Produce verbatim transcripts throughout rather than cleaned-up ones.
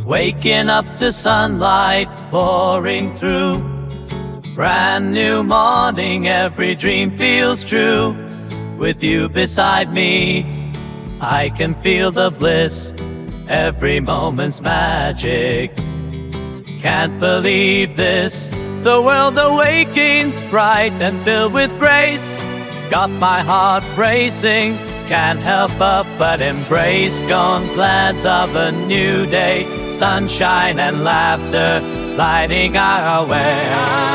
Waking up to sunlight pouring through. Brand new morning, every dream feels true. With you beside me, I can feel the bliss. Every moment's magic. Can't believe this. The world awakens bright and filled with grace. Got my heart racing, can't help but but embrace. Gone glance of a new day, sunshine and laughter lighting our way.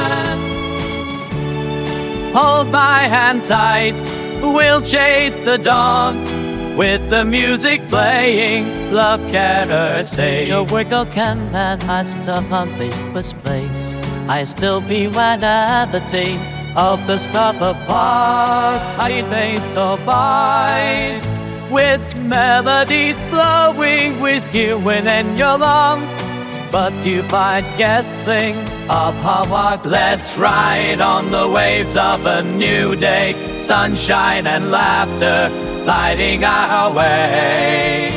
Hold my hand tight, we'll chase the dawn. With the music playing, love carriers say your wiggle can that I stop on the place. I still be when at the team of the stuff apart. I think so wise, with melodies flowing with you within your lung. But you find guessing of how I let's ride on the waves of a new day, sunshine and laughter lighting our way.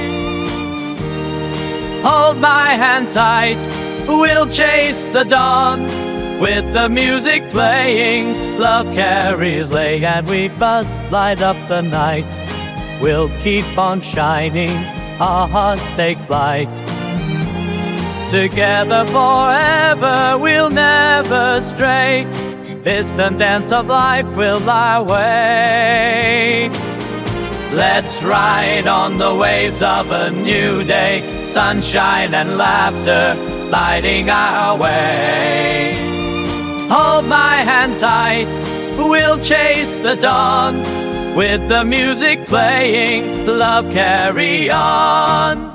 Hold my hand tight, we'll chase the dawn. With the music playing, love carries lay, and we must light up the night. We'll keep on shining, our hearts take flight. Together forever, we'll never stray. This the dance of life will lie away. Let's ride on the waves of a new day, sunshine and laughter lighting our way. Hold my hand tight, we'll chase the dawn. With the music playing, love carry on.